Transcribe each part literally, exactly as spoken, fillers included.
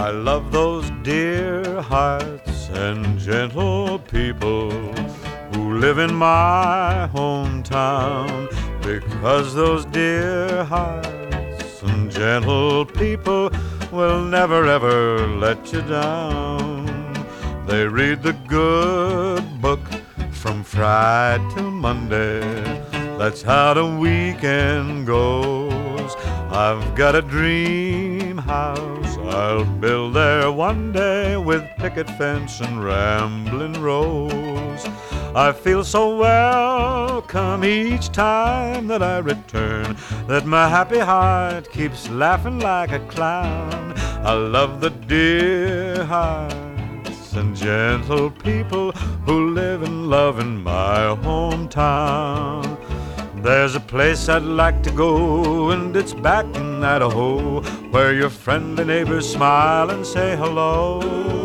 I love those dear hearts and gentle people who live in my hometown, because those dear hearts and gentle people will never ever let you down. They read the good book from Friday till Monday. That's how the weekend goes. I've got a dream house I'll build there one day, with picket fence and rambling rose. I feel so welcome each time that I return, that my happy heart keeps laughing like a clown. I love the dear hearts and gentle people who live and love in my hometown. There's a place I'd like to go, and it's back in Idaho, where your friendly neighbors smile and say hello.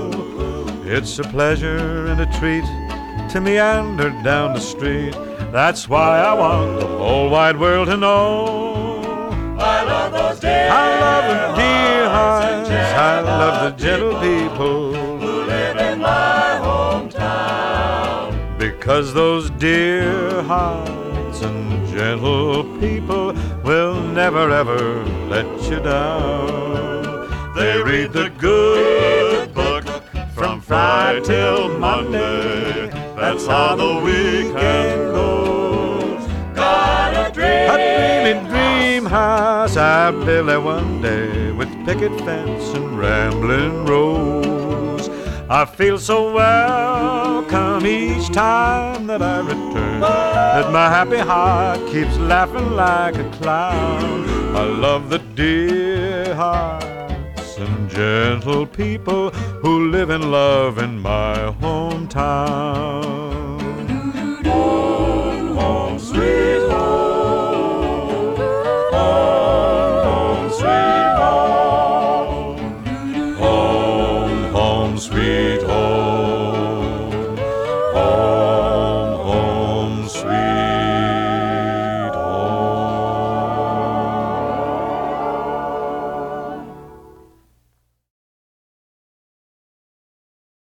It's a pleasure and a treat to meander down the street. That's why I want the whole wide world to know. I love those dear I love the dear hearts hearts, and I love the gentle gentle people, who live in my hometown. because those dear hearts and gentle people will never ever let you down. They read the good book from Friday till Monday. That's how the weekend goes. Got a dream, A dreamy dream house I'll build there one day, with picket fence and rambling rose. I feel so welcome each time that I return, that my happy heart keeps laughing like a clown. I love the dear hearts and gentle people who live and love in my hometown. home, home, sweet home, home, home, sweet home, Home, home, sweet home, home, home, sweet